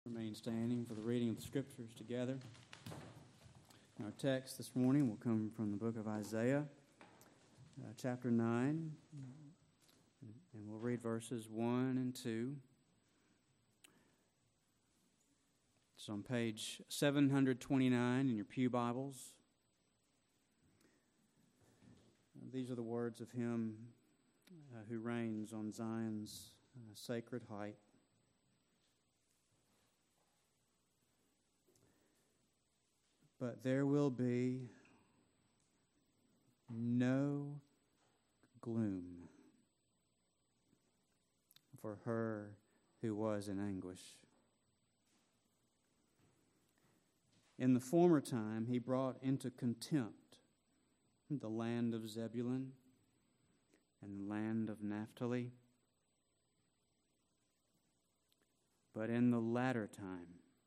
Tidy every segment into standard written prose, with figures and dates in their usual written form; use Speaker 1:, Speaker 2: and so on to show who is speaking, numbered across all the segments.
Speaker 1: Remain standing for the reading of the Scriptures together. Our text this morning will come from the book of Isaiah, chapter 9, and we'll read verses 1 and 2. It's on page 729 in your pew Bibles. These are the words of Him who reigns on Zion's sacred height. But there will be no gloom for her who was in anguish. In the former time, He brought into contempt the land of Zebulun and the land of Naphtali. But in the latter time,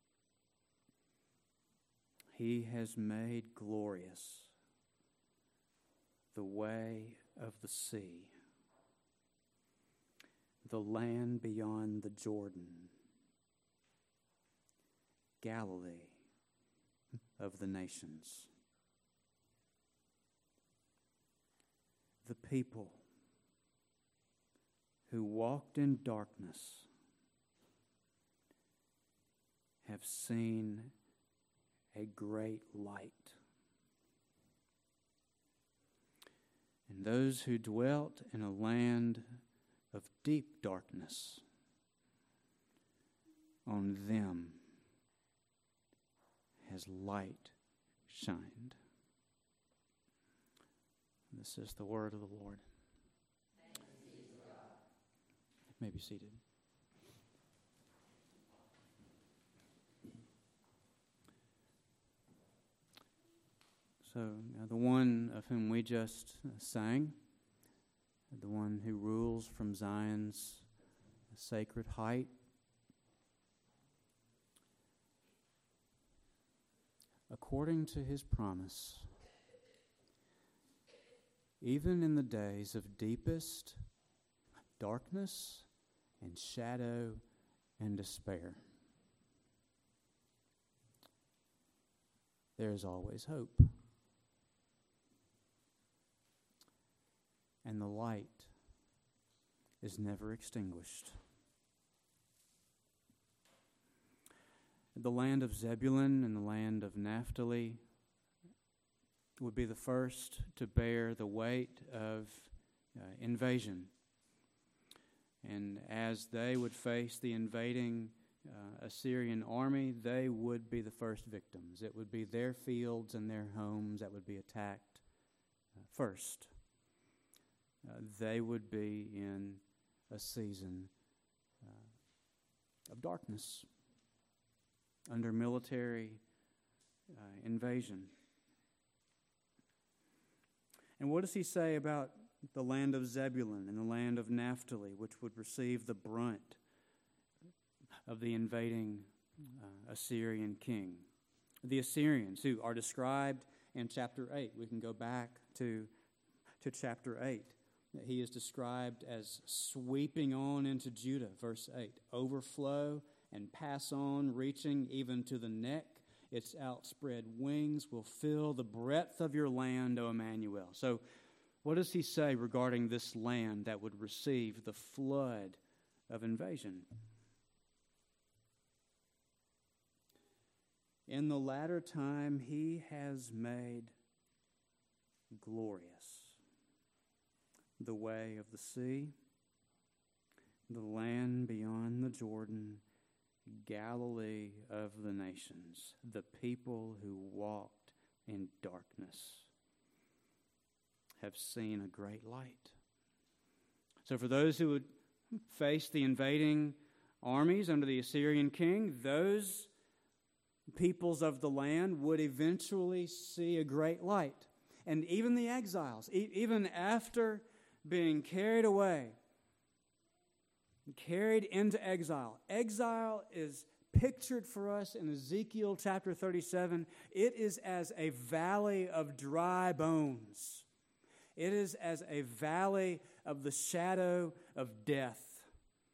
Speaker 1: He has made glorious the way of the sea, the land beyond the Jordan, Galilee of the nations. The people who walked in darkness have seen a great light. And those who dwelt in a land of deep darkness, on them has light shined. This is the word of the Lord. You may be seated. So, the one of whom we just sang, the one who rules from Zion's sacred height, according to His promise, even in the days of deepest darkness and shadow and despair, there is always hope. And the light is never extinguished. The land of Zebulun and the land of Naphtali would be the first to bear the weight of invasion. And as they would face the invading Assyrian army, they would be the first victims. It would be their fields and their homes that would be attacked first. They would be in a season of darkness under military invasion. And what does he say about the land of Zebulun and the land of Naphtali, which would receive the brunt of the invading Assyrian king? The Assyrians, who are described in chapter 8. We can go back to chapter 8. He is described as sweeping on into Judah, verse 8. Overflow and pass on, reaching even to the neck. Its outspread wings will fill the breadth of your land, O Emmanuel. So what does he say regarding this land that would receive the flood of invasion? In the latter time, He has made glorious the way of the sea, the land beyond the Jordan, Galilee of the nations, the people who walked in darkness have seen a great light. So for those who would face the invading armies under the Assyrian king, those peoples of the land would eventually see a great light. And even the exiles, even after being carried away, carried into exile. Exile is pictured for us in Ezekiel chapter 37. It is as a valley of dry bones. It is as a valley of the shadow of death.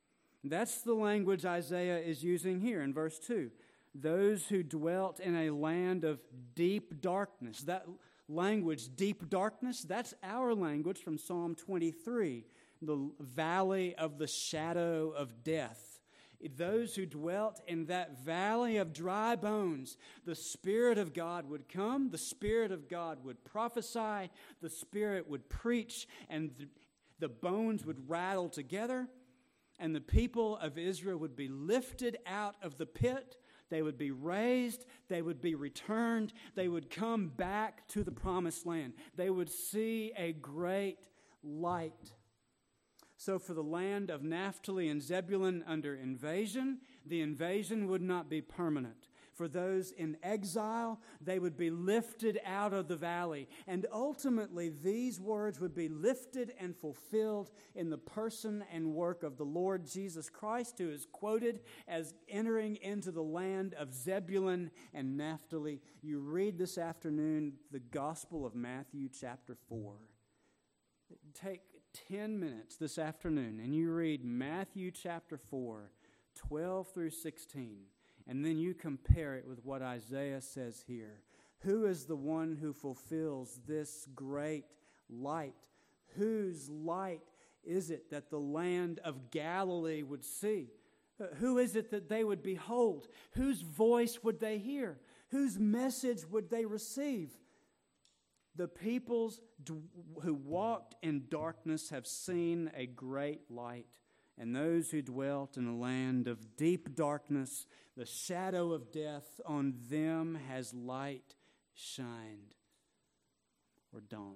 Speaker 1: That's the language Isaiah is using here in verse 2. Those who dwelt in a land of deep darkness. That language, deep darkness, that's our language from Psalm 23, the valley of the shadow of death. Those who dwelt in that valley of dry bones, the Spirit of God would come, the Spirit of God would prophesy, the Spirit would preach, and the bones would rattle together, and the people of Israel would be lifted out of the pit. They would be raised, they would be returned, they would come back to the promised land. They would see a great light. So for the land of Naphtali and Zebulun under invasion, the invasion would not be permanent. For those in exile, they would be lifted out of the valley. And ultimately, these words would be lifted and fulfilled in the person and work of the Lord Jesus Christ, who is quoted as entering into the land of Zebulun and Naphtali. You read this afternoon the Gospel of Matthew chapter 4. Take 10 minutes this afternoon and you read Matthew chapter 4, 12 through 16. And then you compare it with what Isaiah says here. Who is the one who fulfills this great light? Whose light is it that the land of Galilee would see? Who is it that they would behold? Whose voice would they hear? Whose message would they receive? The peoples who walked in darkness have seen a great light. And those who dwelt in a land of deep darkness, the shadow of death, on them has light shined or dawned.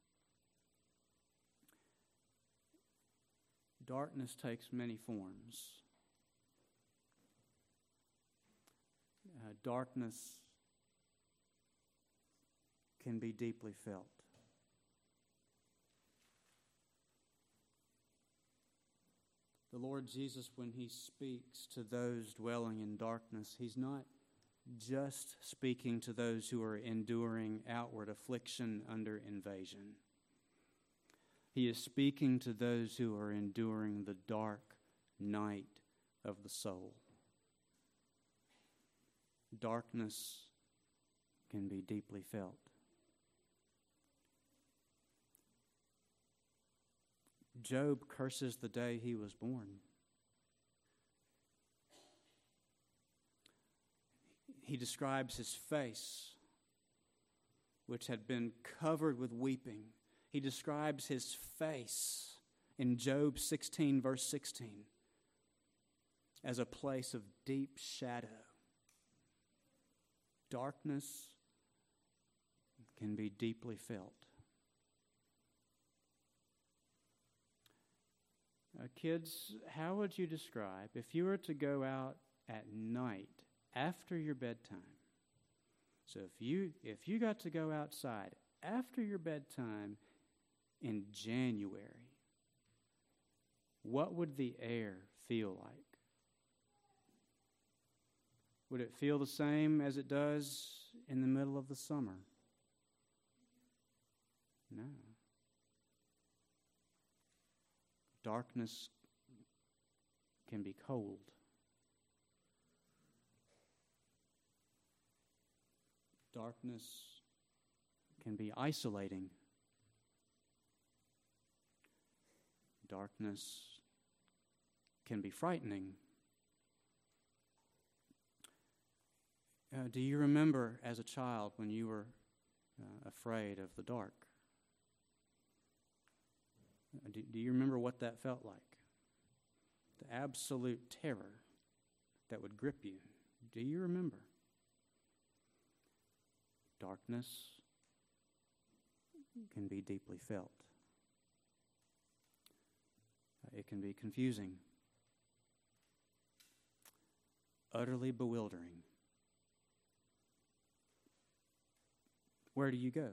Speaker 1: Darkness takes many forms. Darkness can be deeply felt. The Lord Jesus, when He speaks to those dwelling in darkness, He's not just speaking to those who are enduring outward affliction under invasion. He is speaking to those who are enduring the dark night of the soul. Darkness can be deeply felt. Job curses the day he was born. He describes his face, which had been covered with weeping. He describes his face in Job 16, verse 16, as a place of deep shadow. Darkness can be deeply felt. Kids, how would you describe if you were to go out at night after your bedtime? So if you got to go outside after your bedtime in January, what would the air feel like? Would it feel the same as it does in the middle of the summer? No. Darkness can be cold. Darkness can be isolating. Darkness can be frightening. Do you remember as a child when you were afraid of the dark? Do you remember what that felt like? The absolute terror that would grip you. Do you remember? Darkness can be deeply felt. It can be confusing, utterly bewildering. Where do you go?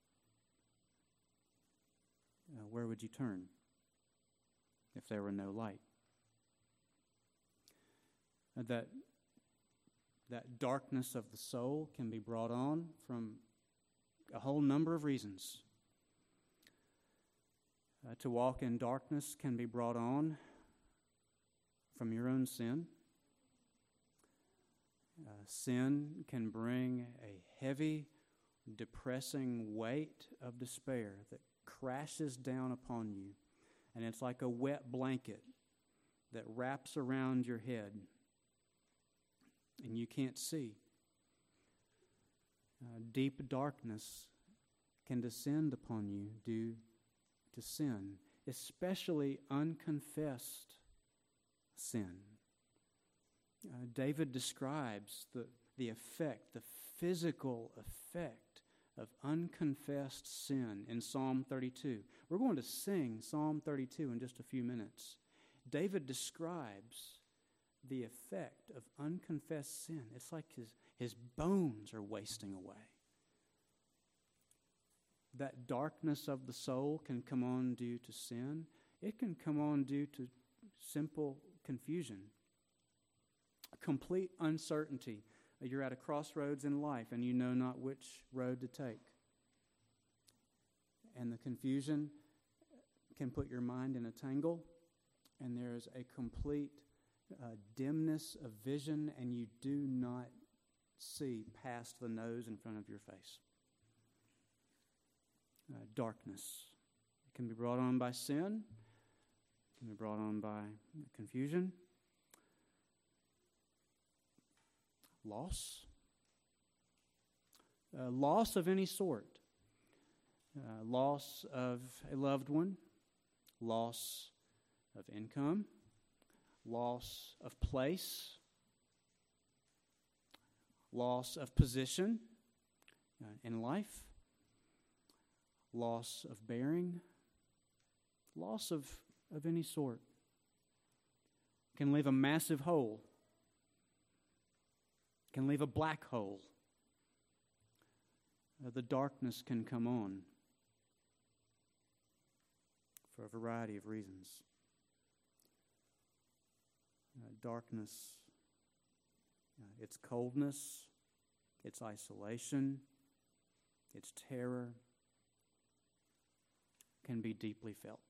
Speaker 1: Where would you turn if there were no light? That darkness of the soul can be brought on from a whole number of reasons. To walk in darkness can be brought on from your own sin. Sin can bring a heavy, depressing weight of despair that crashes down upon you, and it's like a wet blanket that wraps around your head, and you can't see. Deep darkness can descend upon you due to sin, especially unconfessed sin. David describes the effect, the physical effect of unconfessed sin in Psalm 32. We're going to sing Psalm 32 in just a few minutes. David describes the effect of unconfessed sin. It's like his bones are wasting away. That darkness of the soul can come on due to sin. It can come on due to simple confusion, complete uncertainty. You're at a crossroads in life and you know not which road to take. And the confusion can put your mind in a tangle, and there is a complete dimness of vision, and you do not see past the nose in front of your face. Darkness. It can be brought on by sin. It can be brought on by confusion. Loss. Loss of any sort. Loss of a loved one. Loss of income. Loss of place. Loss of position in life. Loss of bearing. Loss of any sort can leave a massive hole. Can leave a black hole. The darkness can come on for a variety of reasons. Darkness, its coldness, its isolation, its terror can be deeply felt.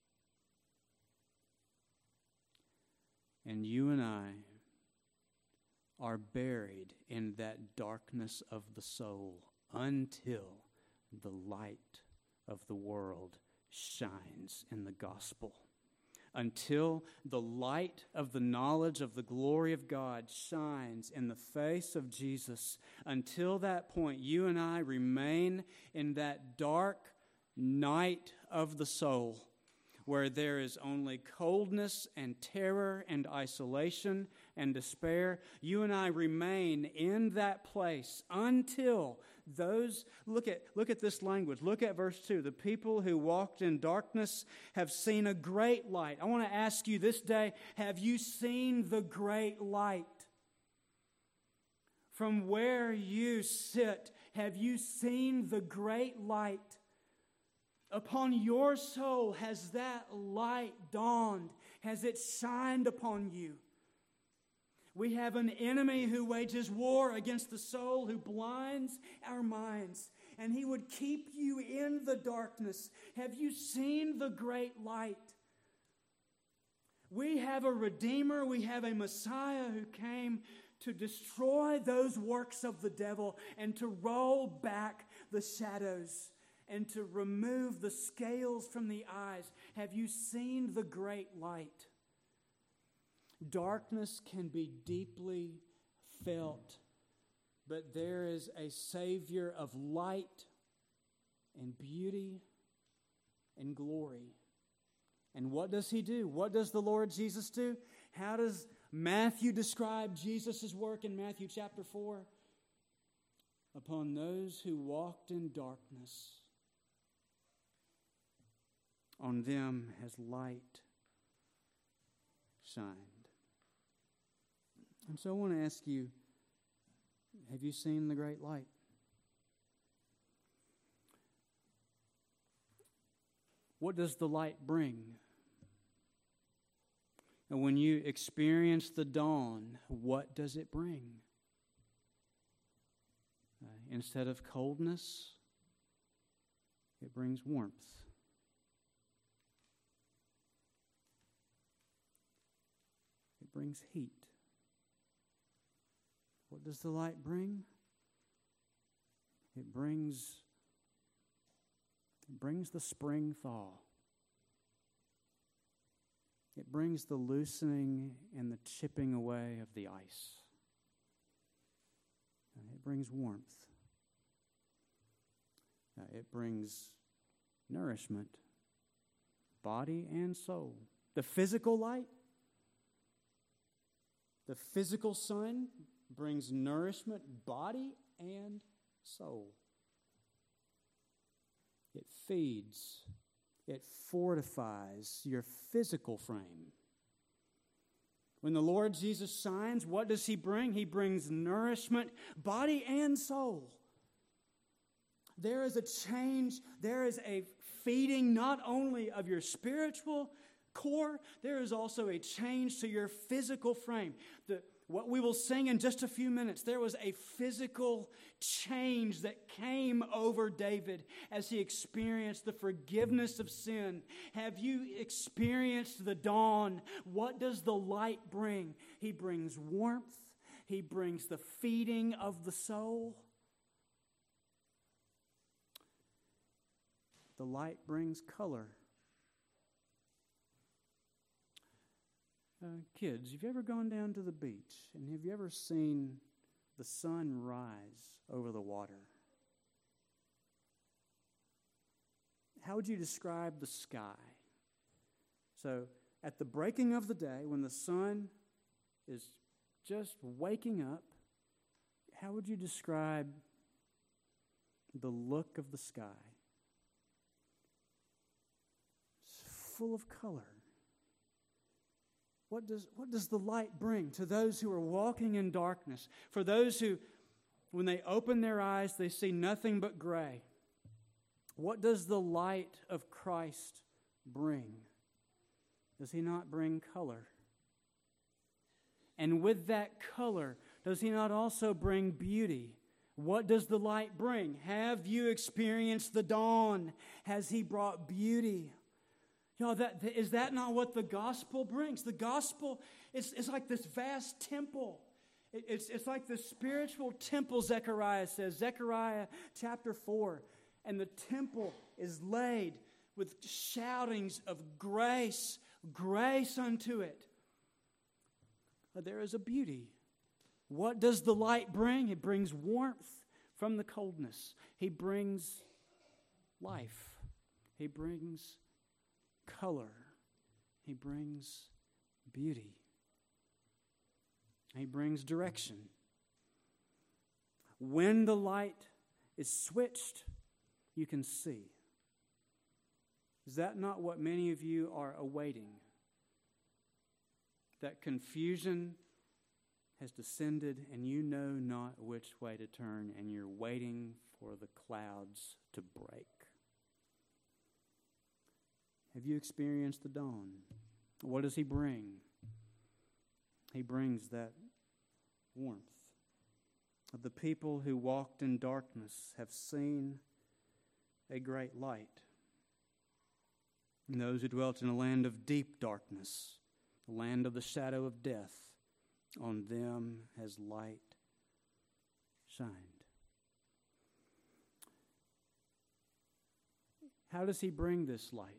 Speaker 1: And you and I are buried in that darkness of the soul until the light of the world shines in the gospel. Until the light of the knowledge of the glory of God shines in the face of Jesus. Until that point, you and I remain in that dark night of the soul, where there is only coldness and terror and isolation and despair. You and I remain in that place until those, look at this language. Look at verse 2. The people who walked in darkness have seen a great light. I want to ask you this day, have you seen the great light? From where you sit, have you seen the great light? Upon your soul, has that light dawned? Has it shined upon you? We have an enemy who wages war against the soul, who blinds our minds, and he would keep you in the darkness. Have you seen the great light? We have a Redeemer, we have a Messiah who came to destroy those works of the devil and to roll back the shadows and to remove the scales from the eyes. Have you seen the great light? Darkness can be deeply felt, but there is a Savior of light and beauty and glory. And what does He do? What does the Lord Jesus do? How does Matthew describe Jesus' work in Matthew chapter 4? Upon those who walked in darkness, on them has light shined. And so I want to ask you, have you seen the great light? What does the light bring? And when you experience the dawn, what does it bring? Instead of coldness, it brings warmth. It It brings heat. What does the light bring? It brings the spring thaw. It brings the loosening and the chipping away of the ice. It brings warmth. It brings nourishment, body and soul. The physical light, the physical sun brings nourishment, body and soul. It feeds, it fortifies your physical frame. When the Lord Jesus shines, what does He bring? He brings nourishment, body and soul. There is a change, there is a feeding not only of your spiritual core, there is also a change to your physical frame. What we will sing in just a few minutes, there was a physical change that came over David as he experienced the forgiveness of sin. Have you experienced the dawn? What does the light bring? He brings warmth. He brings the feeding of the soul. The light brings color. Kids, have you ever gone down to the beach and have you ever seen the sun rise over the water? How would you describe the sky? So, at the breaking of the day, when the sun is just waking up, how would you describe the look of the sky? It's full of color. What does the light bring to those who are walking in darkness? For those who, when they open their eyes, they see nothing but gray. What does the light of Christ bring? Does He not bring color? And with that color, does He not also bring beauty? What does the light bring? Have you experienced the dawn? Has He brought beauty? You know, is that not what the gospel brings? The gospel is like this vast temple. It's like the spiritual temple, Zechariah says. Zechariah chapter 4. And the temple is laid with shoutings of grace, grace unto it. There is a beauty. What does the light bring? It brings warmth from the coldness. He brings life. He brings color. He brings beauty. He brings direction. When the light is switched, you can see. Is that not what many of you are awaiting? That confusion has descended and you know not which way to turn, and you're waiting for the clouds to break. Have you experienced the dawn? What does He bring? He brings that warmth. The people who walked in darkness have seen a great light. And those who dwelt in a land of deep darkness, the land of the shadow of death, on them has light shined. How does He bring this light?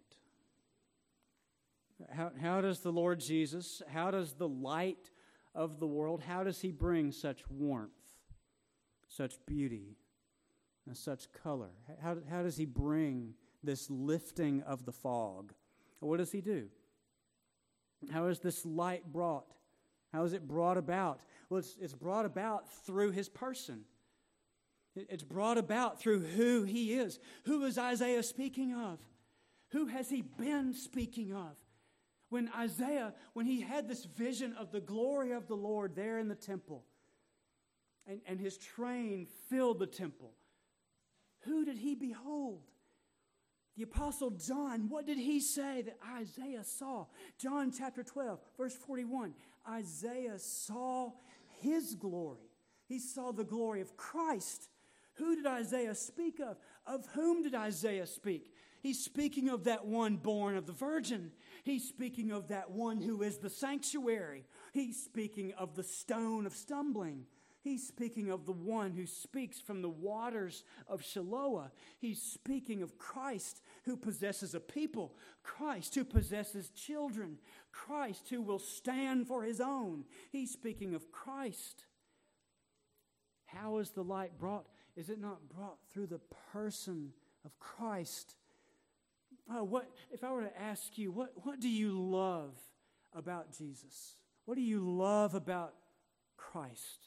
Speaker 1: How does the Lord Jesus, how does the light of the world, how does He bring such warmth, such beauty, and such color? How does He bring this lifting of the fog? What does He do? How is this light brought? How is it brought about? Well, it's brought about through His person. It's brought about through who He is. Who is Isaiah speaking of? Who has he been speaking of? When Isaiah, when he had this vision of the glory of the Lord there in the temple, and his train filled the temple, who did he behold? The Apostle John, what did he say that Isaiah saw? John chapter 12, verse 41. Isaiah saw His glory. He saw the glory of Christ. Who did Isaiah speak of? Of whom did Isaiah speak? He's speaking of that one born of the Virgin. He's speaking of that one who is the sanctuary. He's speaking of the stone of stumbling. He's speaking of the one who speaks from the waters of Shiloah. He's speaking of Christ who possesses a people, Christ who possesses children, Christ who will stand for his own. He's speaking of Christ. How is the light brought? Is it not brought through the person of Christ? If I were to ask you, what do you love about Jesus? What do you love about Christ?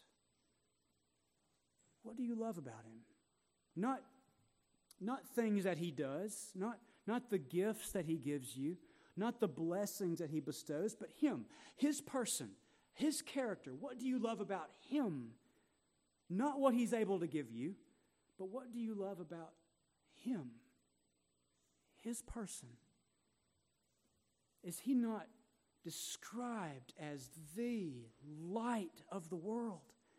Speaker 1: What do you love about him? Not things that he does, not the gifts that he gives you, not the blessings that he bestows, but him, his person, his character. What do you love about him? Not what he's able to give you, but what do you love about him, his person? Is he not described as the light of the world?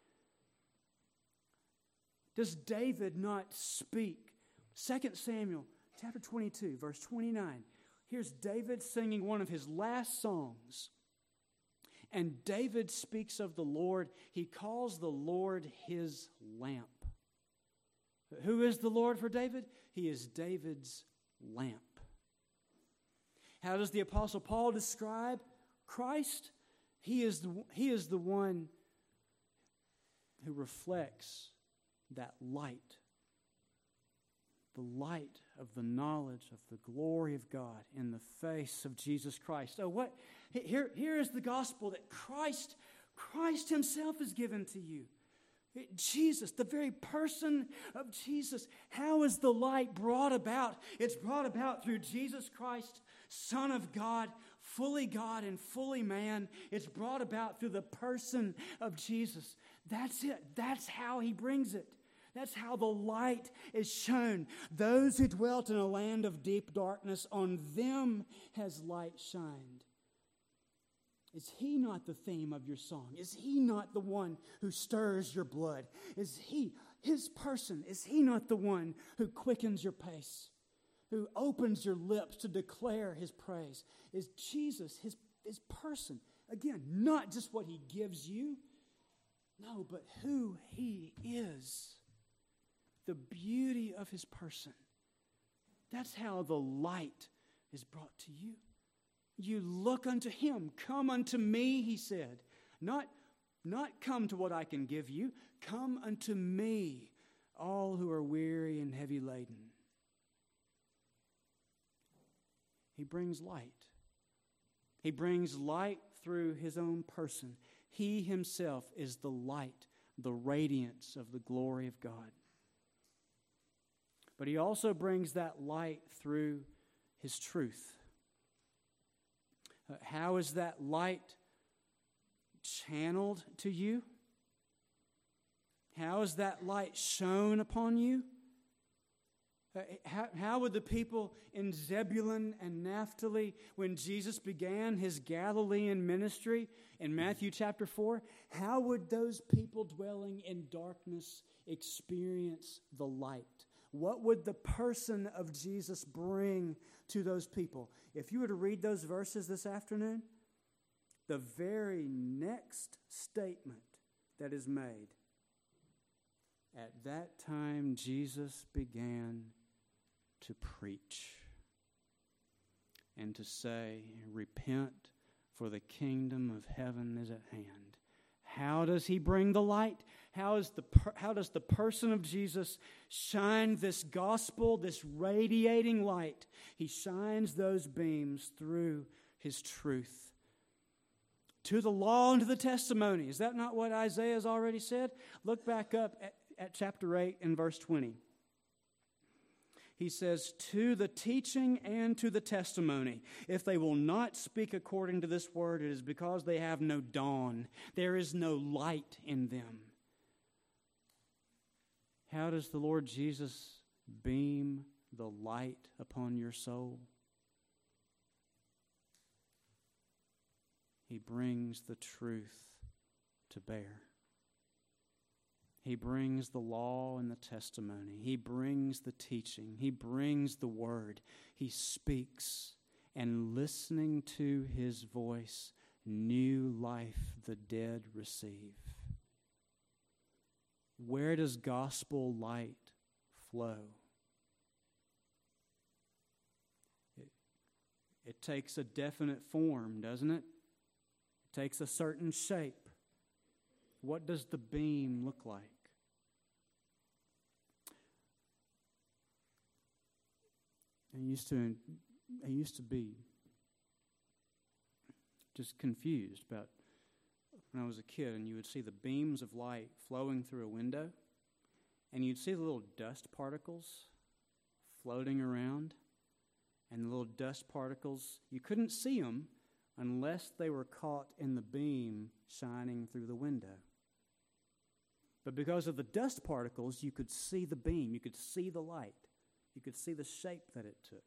Speaker 1: Does David not speak? 2 Samuel chapter 22, verse 29. Here's David singing one of his last songs. And David speaks of the Lord. He calls the Lord his lamp. Who is the Lord for David? He is David's lamp. How does the Apostle Paul describe Christ? He is the one who reflects that light. The light of the knowledge of the glory of God in the face of Jesus Christ. Oh, here is the gospel that Christ himself is given to you. Jesus, the very person of Jesus. How is the light brought about? It's brought about through Jesus Christ, Son of God and fully man. It's brought about through the person of Jesus. That's it. That's how he brings it. That's how the light is shown. Those who dwelt in a land of deep darkness, on them has light shined. Is he not the theme of your song? Is he not the one who stirs your blood? Is he, his person, is he not the one who quickens your pace? Who opens your lips to declare his praise? Is Jesus his person? Again, not just what he gives you, no, but who he is. The beauty of his person. That's how the light is brought to you. You look unto him. Come unto me, he said. Not come to what I can give you. Come unto me, all who are weary and heavy laden. He brings light. He brings light through his own person. He himself is the light, the radiance of the glory of God. But he also brings that light through his truth. How is that light channeled to you? How is that light shone upon you? How would the people in Zebulun and Naphtali, when Jesus began his Galilean ministry in Matthew chapter 4, how would those people dwelling in darkness experience the light? What would the person of Jesus bring to those people? If you were to read those verses this afternoon, the very next statement that is made, at that time Jesus began to preach and to say, repent, for the kingdom of heaven is at hand. How does he bring the light? How does the person of Jesus shine this gospel, this radiating light? He shines those beams through his truth. To the law and to the testimony. Is that not what Isaiah has already said? Look back up at chapter 8 and verse 20. He says, to the teaching and to the testimony. If they will not speak according to this word, it is because they have no dawn. There is no light in them. How does the Lord Jesus beam the light upon your soul? He brings the truth to bear. He brings the law and the testimony. He brings the teaching. He brings the word. He speaks, and listening to his voice new life the dead receive. Where does gospel light flow? It takes a definite form, doesn't it? It takes a certain shape. What does the beam look like? I used to be just confused about when I was a kid, and you would see the beams of light flowing through a window, and you'd see the little dust particles floating around, and the little dust particles, you couldn't see them unless they were caught in the beam shining through the window. But because of the dust particles, you could see the beam, you could see the light, you could see the shape that it took.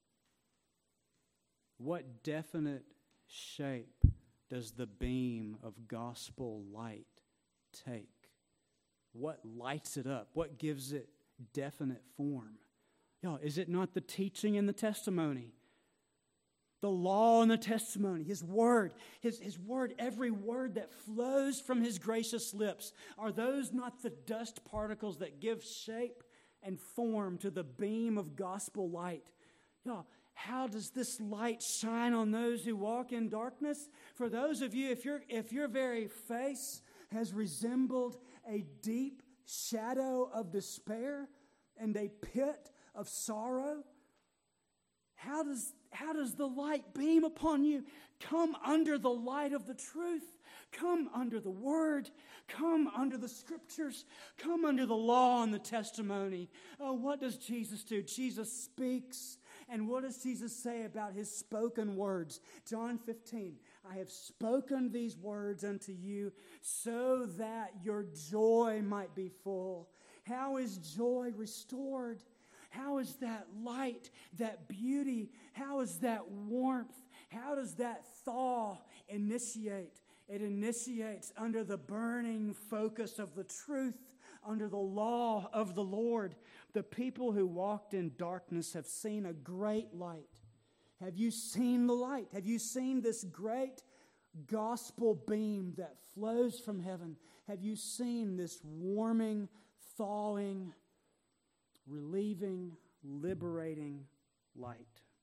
Speaker 1: What definite shape does the beam of gospel light take? What lights it up? What gives it definite form? Y'all, is it not the teaching and the testimony? The law and the testimony, His word, His word, every word that flows from His gracious lips. Are those not the dust particles that give shape and form to the beam of gospel light? Y'all, how does this light shine on those who walk in darkness? For those of you, if your very face has resembled a deep shadow of despair and a pit of sorrow, how does the light beam upon you? Come under the light of the truth. Come under the Word. Come under the Scriptures. Come under the law and the testimony. Oh, what does Jesus do? Jesus speaks. And what does Jesus say about His spoken words? John 15, I have spoken these words unto you so that your joy might be full. How is joy restored? How is that light, that beauty, how is that warmth, how does that thaw initiate? It initiates under the burning focus of the truth, under the law of the Lord. The people who walked in darkness have seen a great light. Have you seen the light? Have you seen this great gospel beam that flows from heaven? Have you seen this warming, thawing, relieving, liberating light?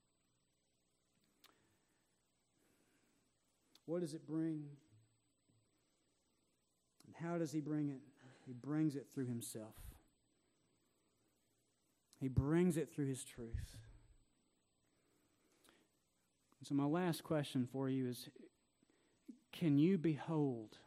Speaker 1: What does it bring? And how does He bring it? He brings it through Himself. He brings it through His truth. So my last question for you is, can you behold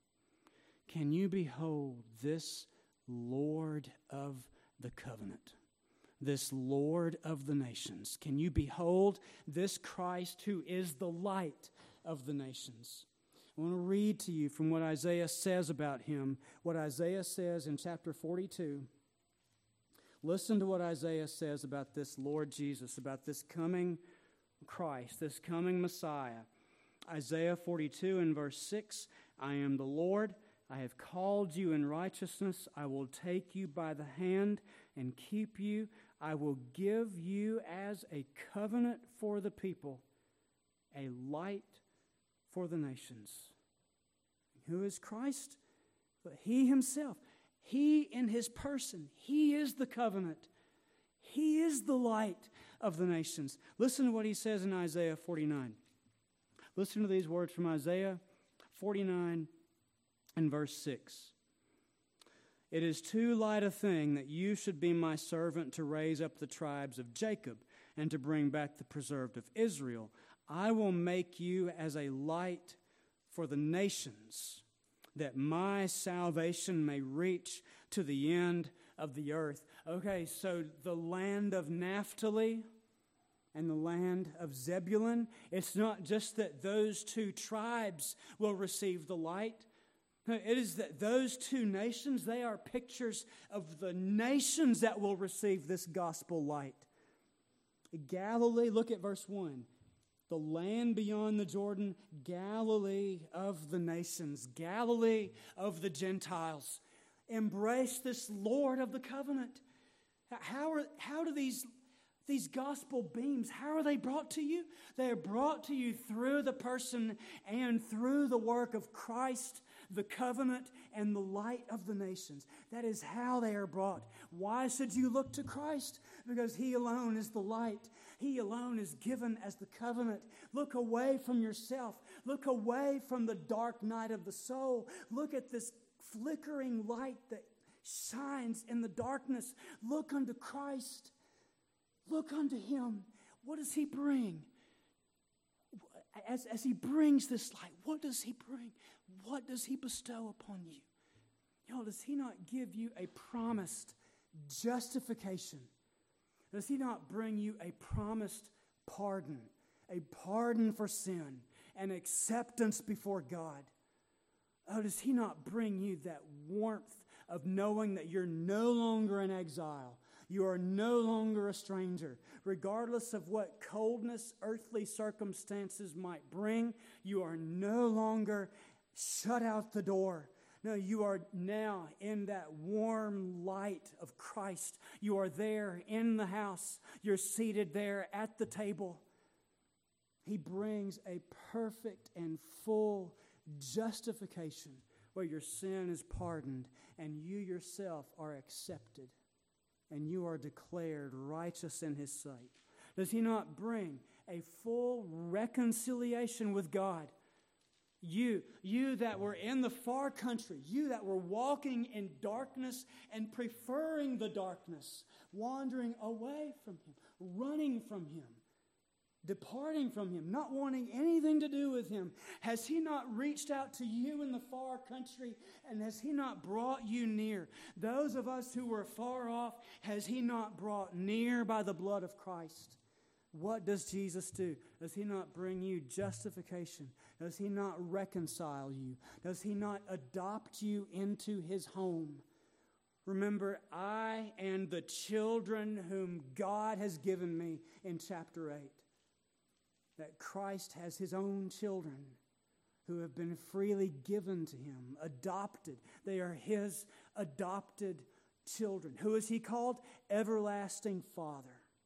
Speaker 1: this Lord of the covenant, this Lord of the nations? Can you behold this Christ who is the light of the nations? I want to read to you from what Isaiah says about Him, what Isaiah says in chapter 42. Listen to what Isaiah says about this Lord Jesus, about this coming Christ, this coming Messiah. Isaiah 42 and verse 6, I am the Lord, I have called you in righteousness, I will take you by the hand and keep you, I will give you as a covenant for the people, a light for the nations. Who is Christ? But He Himself. He in His person. He is the covenant. He is the light of the nations. Listen to what He says in Isaiah 49. Listen to these words from Isaiah 49 and verse 6. It is too light a thing that you should be my servant to raise up the tribes of Jacob and to bring back the preserved of Israel. I will make you as a light for the nations, that my salvation may reach to the end of the earth. Okay, so the land of Naphtali and the land of Zebulun, it's not just that those two tribes will receive the light. It is that those two nations, they are pictures of the nations that will receive this gospel light. Galilee, look at verse 1. The land beyond the Jordan, Galilee of the nations, Galilee of the Gentiles. Embrace this Lord of the covenant. How do these These gospel beams, how are they brought to you? They are brought to you through the person and through the work of Christ, the covenant, and the light of the nations. That is how they are brought. Why should you look to Christ? Because He alone is the light. He alone is given as the covenant. Look away from yourself. Look away from the dark night of the soul. Look at this flickering light that shines in the darkness. Look unto Christ. Look unto Him. What does He bring? As He brings this light, what does He bring? What does He bestow upon you? Y'all, does He not give you a promised justification? Does He not bring you a promised pardon for sin, an acceptance before God? Oh, does He not bring you that warmth of knowing that you're no longer in exile? You are no longer a stranger. Regardless of what coldness earthly circumstances might bring, you are no longer shut out the door. No, you are now in that warm light of Christ. You are there in the house. You're seated there at the table. He brings a perfect and full justification where your sin is pardoned and you yourself are accepted and you are declared righteous in His sight. Does He not bring a full reconciliation with God? You that were in the far country, you that were walking in darkness and preferring the darkness, wandering away from Him, running from Him, departing from Him, not wanting anything to do with Him. Has He not reached out to you in the far country, and has He not brought you near? Those of us who were far off, has He not brought near by the blood of Christ? What does Jesus do? Does He not bring you justification? Does He not reconcile you? Does He not adopt you into His home? Remember, I and the children whom God has given me in chapter 8. That Christ has His own children who have been freely given to Him, adopted. They are His adopted children. Who is He called? Everlasting Father.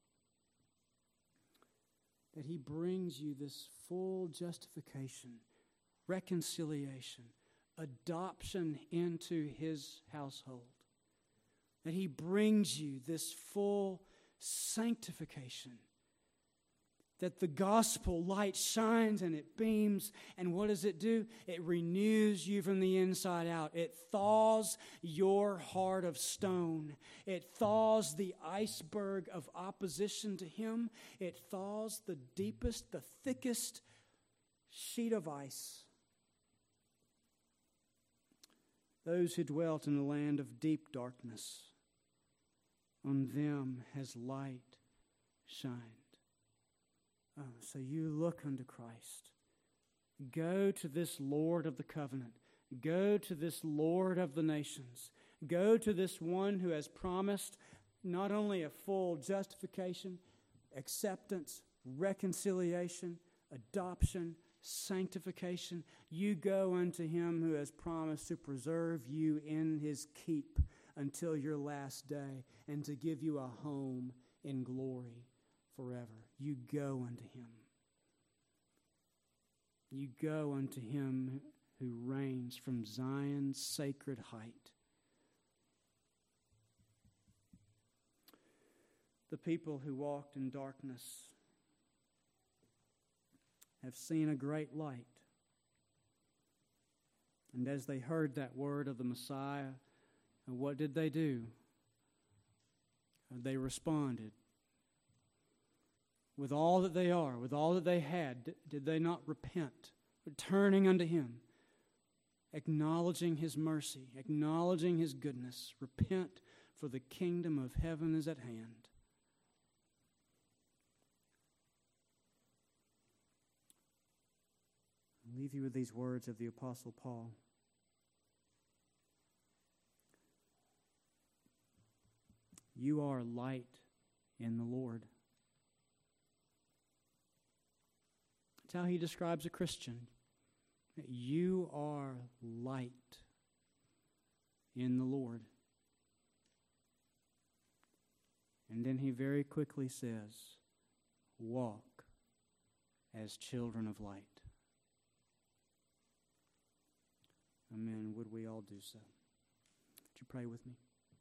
Speaker 1: That He brings you this full justification, reconciliation, adoption into His household. That He brings you this full sanctification. That the gospel light shines and it beams, and what does it do? It renews you from the inside out. It thaws your heart of stone. It thaws the iceberg of opposition to Him. It thaws the deepest, the thickest sheet of ice. Those who dwelt in the land of deep darkness, on them has light shined. Oh, so you look unto Christ. Go to this Lord of the covenant. Go to this Lord of the nations. Go to this one who has promised not only a full justification, acceptance, reconciliation, adoption, sanctification. You go unto Him who has promised to preserve you in His keep until your last day and to give you a home in glory forever. You go unto Him. You go unto Him who reigns from Zion's sacred height. The people who walked in darkness have seen a great light. And as they heard that word of the Messiah, what did they do? They responded. With all that they are, with all that they had, did they not repent, returning unto Him, acknowledging His mercy, acknowledging His goodness? Repent, for the kingdom of heaven is at hand. I'll leave you with these words of the Apostle Paul. You are light in the Lord. That's how he describes a Christian. You are light in the Lord. And then he very quickly says, walk as children of light. Amen. Would we all do so? Would you pray with me?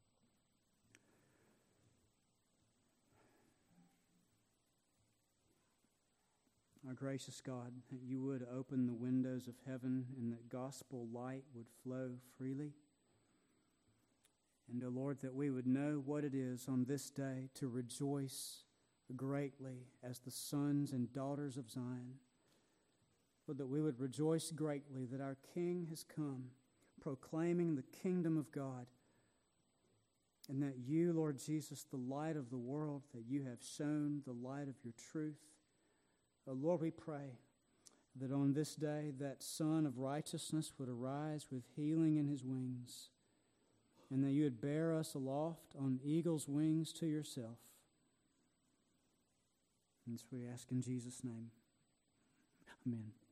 Speaker 1: Our gracious God, that you would open the windows of heaven and that gospel light would flow freely. And, O Lord, that we would know what it is on this day to rejoice greatly as the sons and daughters of Zion. Lord, that we would rejoice greatly that our King has come, proclaiming the kingdom of God, and that you, Lord Jesus, the light of the world, that you have shown the light of your truth. Oh, Lord, we pray that on this day that Son of righteousness would arise with healing in his wings, and that you would bear us aloft on eagle's wings to yourself. And so we ask in Jesus' name. Amen.